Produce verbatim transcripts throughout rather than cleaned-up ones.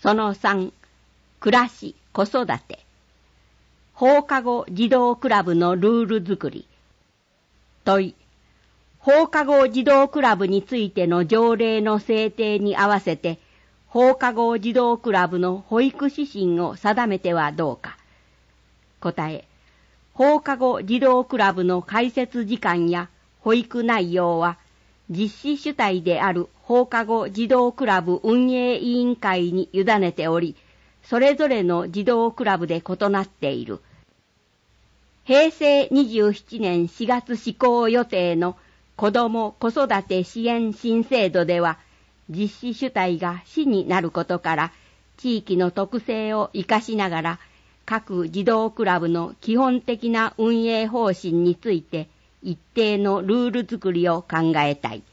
そのさん、暮らし、子育て。放課後児童クラブのルール作り。問い、放課後児童クラブについての条例の制定に合わせて、放課後児童クラブの保育指針を定めてはどうか。答え、放課後児童クラブの開設時間や保育内容は、実施主体である放課後児童クラブ運営委員会に委ねており、それぞれの児童クラブで異なっている。平成にじゅうななねんしがつ施行予定の子ども子育て支援新制度では、実施主体が市になることから、地域の特性を生かしながら、各児童クラブの基本的な運営方針について、一定のルール作りを考えたい。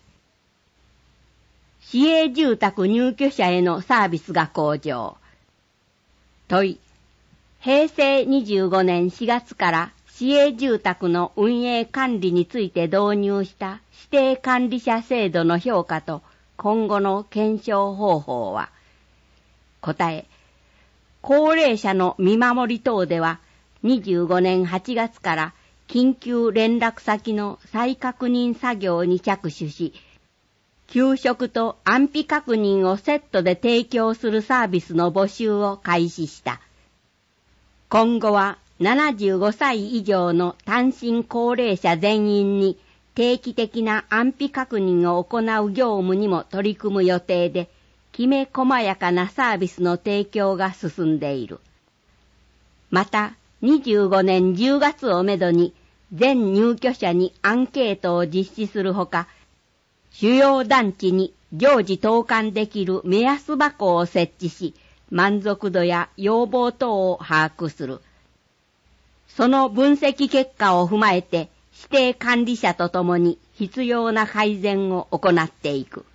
市営住宅入居者へのサービスが向上。問い、平成にじゅうごねんしがつから市営住宅の運営管理について導入した指定管理者制度の評価と今後の検証方法は。答え、高齢者の見守り等ではにじゅうごねんはちがつから緊急連絡先の再確認作業に着手し、給食と安否確認をセットで提供するサービスの募集を開始した。今後はななじゅうごさい以上の単身高齢者全員に定期的な安否確認を行う業務にも取り組む予定で、きめ細やかなサービスの提供が進んでいる。また、にじゅうごねんじゅうがつをめどに全入居者にアンケートを実施するほか、主要団地に常時投函できる目安箱を設置し、満足度や要望等を把握する。その分析結果を踏まえて、指定管理者とともに必要な改善を行っていく。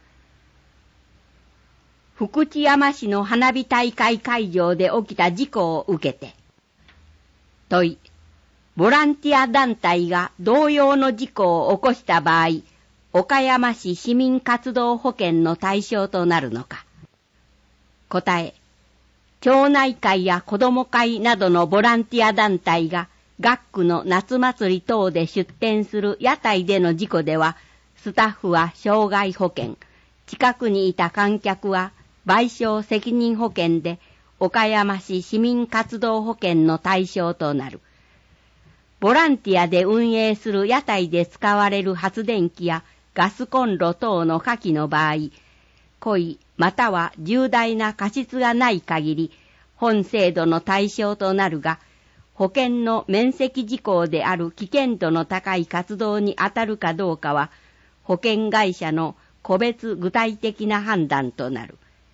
福知山市の花火大会会場で起きた事故を受けて、問い、ボランティア団体が同様の事故を起こした場合、岡山市市民活動保険の対象となるのか。答え、町内会や子ども会などのボランティア団体が学区の夏祭り等で出展する屋台での事故では、スタッフは傷害保険、近くにいた観客は賠償責任保険で岡山市市民活動保険の対象となる。ボランティアで運営する屋台で使われる発電機やガスコンロ等の火器の場合、故意または重大な過失がない限り、本制度の対象となるが、保険の免責事項である危険度の高い活動に当たるかどうかは、保険会社の個別具体的な判断となる。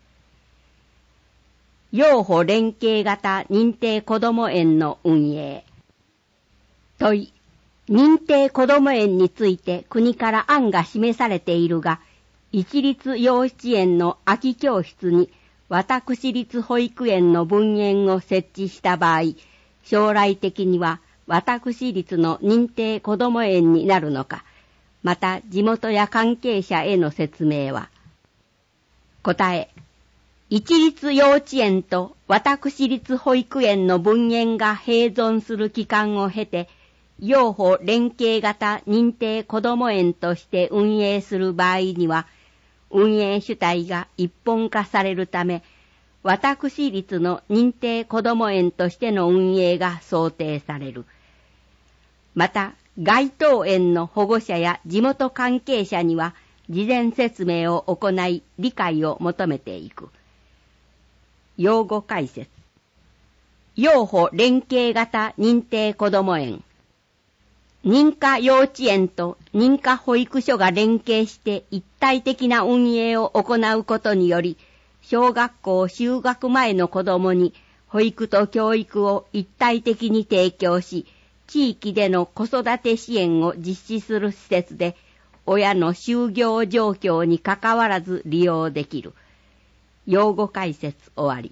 幼保連携型認定こども園の運営。問い、認定こども園について国から案が示されているが、一律幼稚園の空き教室に私立保育園の分園を設置した場合、将来的には私立の認定こども園になるのか、また地元や関係者への説明は。答え、一律幼稚園と私立保育園の分園が併存する期間を経て、幼保連携型認定こども園として運営する場合には、運営主体が一本化されるため、私立の認定こども園としての運営が想定される。また、該当園の保護者や地元関係者には、事前説明を行い、理解を求めていく。用語解説。幼保連携型認定こども園。認可幼稚園と認可保育所が連携して一体的な運営を行うことにより、小学校就学前の子どもに保育と教育を一体的に提供し、地域での子育て支援を実施する施設で、親の就業状況にかかわらず利用できる。用語解説終わり。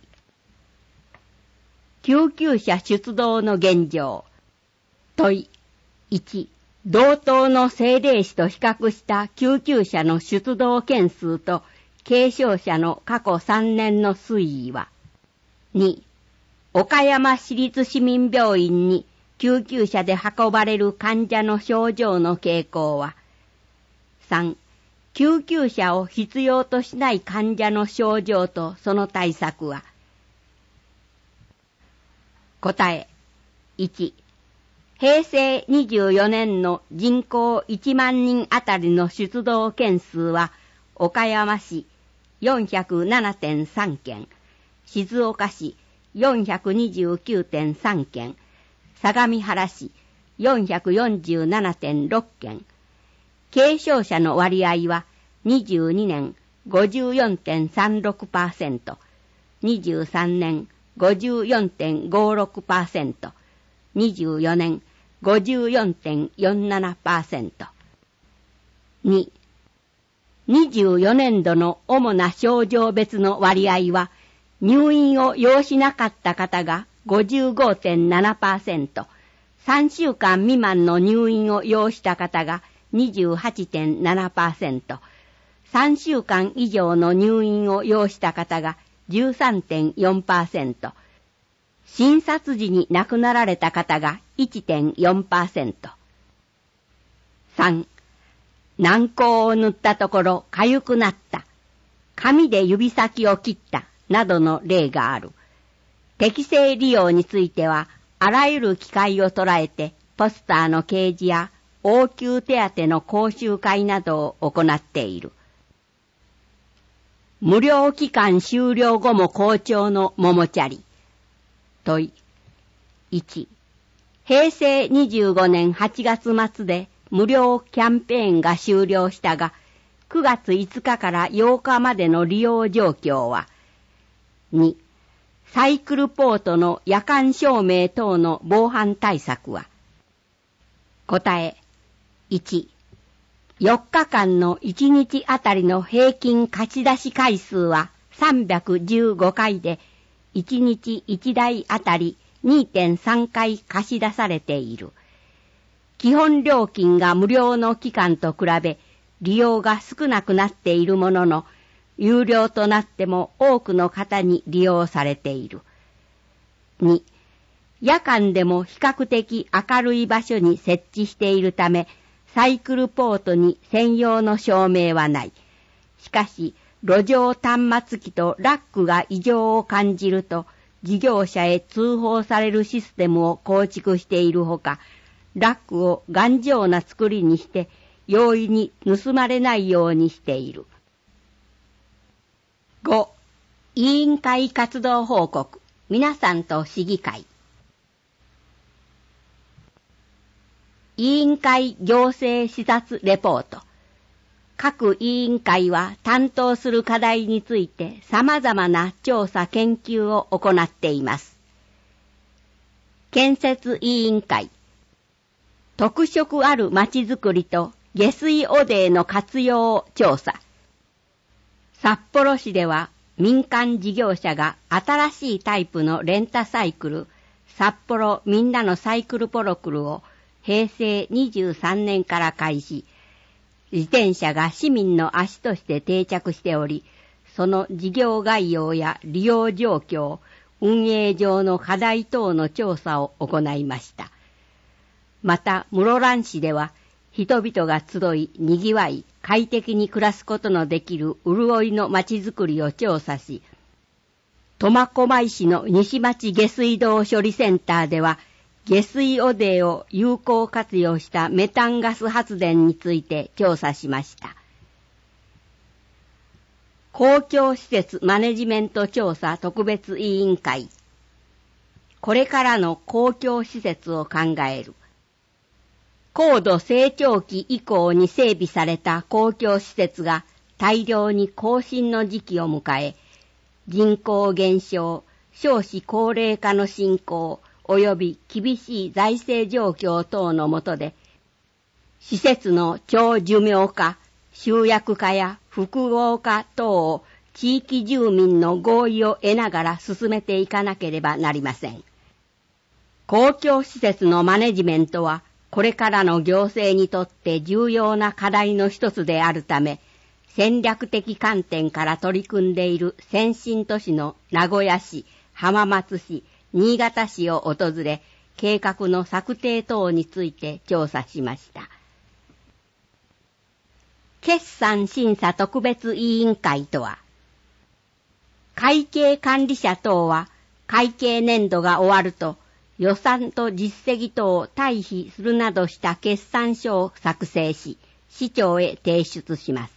救急車出動の現状。問い。いち、同等の政令市と比較した救急車の出動件数と軽傷者の過去さんねんの推移は。 に、岡山市立市民病院に救急車で運ばれる患者の症状の傾向は、さん、救急車を必要としない患者の症状とその対策は。答え、いち、へいせいにじゅうよねんの人口いちまんにんあたりの出動件数は、岡山市 よんひゃくななてんさん 件、静岡市 よんひゃくにじゅうきゅうてんさん 件、相模原市 よんひゃくよんじゅうななてんろっ 件、軽症者の割合はにじゅうにねん ごじゅうよんてんさんろくパーセント、にじゅうさんねん ごじゅうよんてんごろくパーセント、にじゅうよねん ごじゅうよんてんよんななパーセント。に、にじゅうよねんどの主な症状別の割合は、入院を要しなかった方が ごじゅうごてんななパーセント、さんしゅうかん未満の入院を要した方が にじゅうはちてんななパーセント、さんしゅうかん以上の入院を要した方が じゅうさんてんよんパーセント、診察時に亡くなられた方が いってんよんパーセント。さん、軟膏を塗ったところ痒くなった、紙で指先を切ったなどの例がある。適正利用については、あらゆる機会を捉えて、ポスターの掲示や応急手当の講習会などを行っている。無料期間終了後も好調の桃チャリ。問い。いち、へいせいにじゅうごねんはちがつ末で無料キャンペーンが終了したが、くがついつかからようかまでの利用状況は。に、サイクルポートの夜間照明等の防犯対策は。答え。いち、よっかかんのいちにちあたりの平均貸し出し回数はさんびゃくじゅうごかいで、いちにちいちだいあたり にてんさんかい貸し出されている。基本料金が無料の期間と比べ、利用が少なくなっているものの、有料となっても多くの方に利用されている。に、夜間でも比較的明るい場所に設置しているため、サイクルポートに専用の照明はない。しかし、路上端末機とラックが異常を感じると、事業者へ通報されるシステムを構築しているほか、ラックを頑丈な作りにして、容易に盗まれないようにしている。ご、委員会活動報告、皆さんと市議会。委員会行政視察レポート。各委員会は担当する課題について様々な調査研究を行っています。建設委員会。特色あるまちづくりと下水汚泥の活用を調査。札幌市では民間事業者が新しいタイプのレンタサイクル、札幌みんなのサイクルポロクルをへいせいにじゅうさんねんから開始。自転車が市民の足として定着しており、その事業概要や利用状況、運営上の課題等の調査を行いました。また、室蘭市では、人々が集い、賑わい、快適に暮らすことのできる潤いの街づくりを調査し、苫小牧市の西町下水道処理センターでは、下水汚泥を有効活用したメタンガス発電について調査しました。公共施設マネジメント調査特別委員会。これからの公共施設を考える。高度成長期以降に整備された公共施設が大量に更新の時期を迎え、人口減少、少子高齢化の進行、及び厳しい財政状況等の下で、施設の長寿命化、集約化や複合化等を地域住民の合意を得ながら進めていかなければなりません。公共施設のマネジメントは、これからの行政にとって重要な課題の一つであるため、戦略的観点から取り組んでいる先進都市の名古屋市、 浜松市、新潟市を訪れ、計画の策定等について調査しました。決算審査特別委員会とは、会計管理者等は会計年度が終わると予算と実績等を対比するなどした決算書を作成し、市長へ提出します。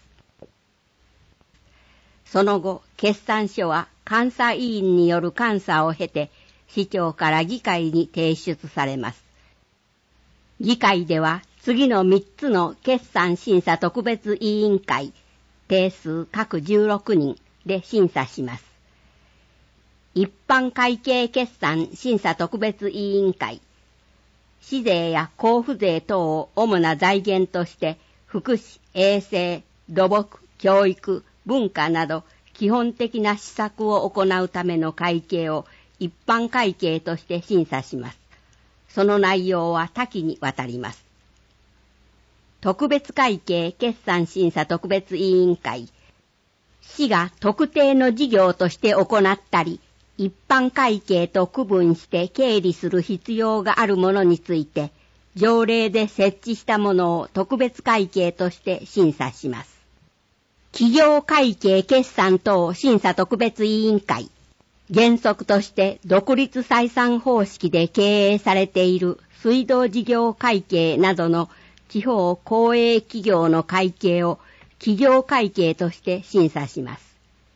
その後、決算書は監査委員による監査を経て、市長から議会に提出されます。議会では次のみっつの決算審査特別委員会、定数各じゅうろくにんで審査します。一般会計決算審査特別委員会、市税や交付税等を主な財源として、福祉、衛生、土木、教育、文化など基本的な施策を行うための会計を一般会計として審査します。その内容は多岐にわたります。特別会計決算審査特別委員会、市が特定の事業として行ったり、一般会計と区分して経理する必要があるものについて、条例で設置したものを特別会計として審査します。企業会計決算等審査特別委員会、原則として独立採算方式で経営されている水道事業会計などの地方公営企業の会計を企業会計として審査します。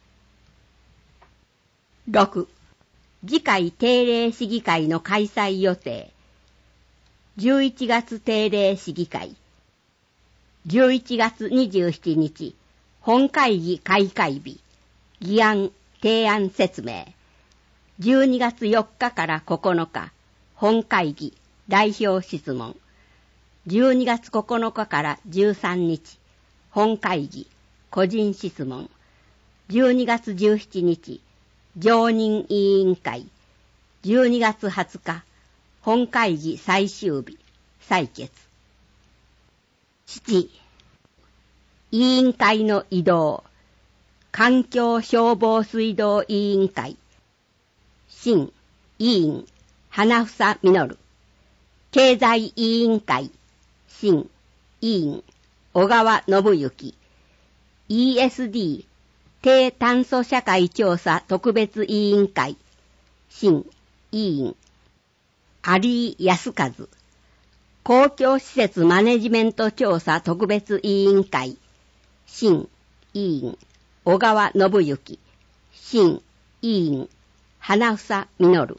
ろく. 次回定例市議会の開催予定。じゅういちがつ定例市議会。じゅういちがつにじゅうしちにち、本会議開会日。議案、提案説明。じゅうにがつよっかからここのか、本会議、代表質問。じゅうにがつここのかからじゅうさんにち、本会議、個人質問。じゅうにがつじゅうしちにち、常任委員会。じゅうにがつはつか、本会議最終日、採決。しち. 委員会の異動。環境消防水道委員会。新委員、花房実。経済委員会。新委員、小川信之。イーエスディー、低炭素社会調査特別委員会。新委員、有井康和。公共施設マネジメント調査特別委員会。新委員、小川信之。新委員、花房実。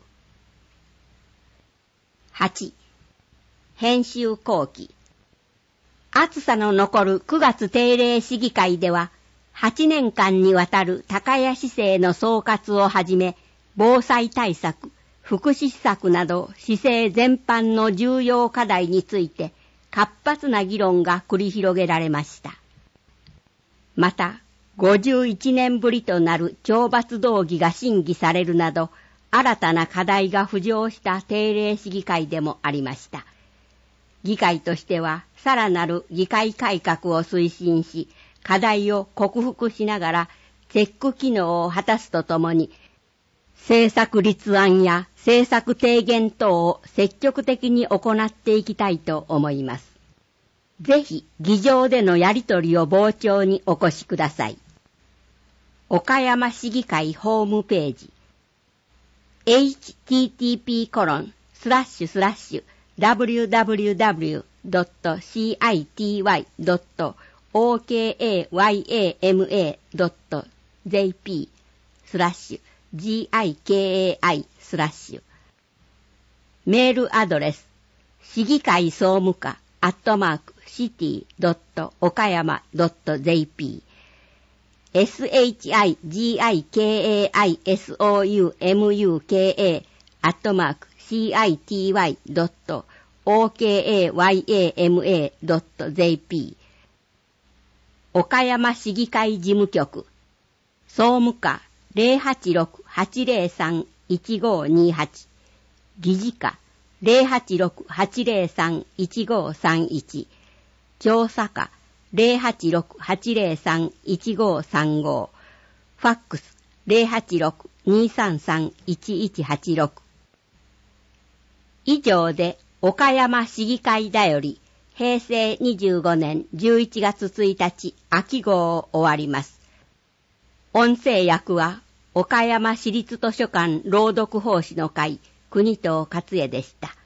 はち. 編集後期。暑さの残るくがつ定例市議会では、はちねんかんにわたる高谷市政の総括をはじめ、防災対策、福祉施策など市政全般の重要課題について活発な議論が繰り広げられました。また、ごじゅういちねんぶりとなる懲罰動議が審議されるなど、新たな課題が浮上した定例市議会でもありました。議会としては、さらなる議会改革を推進し、課題を克服しながら、チェック機能を果たすとともに、政策立案や政策提言等を積極的に行っていきたいと思います。ぜひ、議場でのやり取りを傍聴にお越しください。岡山市議会ホームページ エイチティーティーピーコロンスラッシュスラッシュダブリューダブリューダブリュードットシーアイティーワイドットオーケーエーワイエーエムエードットジェーピースラッシュ ジーアイケーエーアイ スラッシュメールアドレス市議会総務課アットマークシティドット岡山ドットジェーピーエスエイチアイジーアイケーエーアイエスオーユーエムユーケーエーアットマークシーアイティーワイドットオーケーエーワイエーエムエードットジェーピー岡山市議会事務局総務課 ゼロはちろくはちゼロさんいちごにはち 議事課 ゼロはちろくはちゼロさんいちごさんいち 調査課 ゼロはちろくはちゼロさんいちごさんご ファックス ゼロはちろくにさんさんいちいちはちろく。以上で岡山市議会だよりへいせいにじゅうごねんじゅういちがつついたち秋号を終わります。音声訳は岡山市立図書館朗読奉仕の会国藤克恵でした。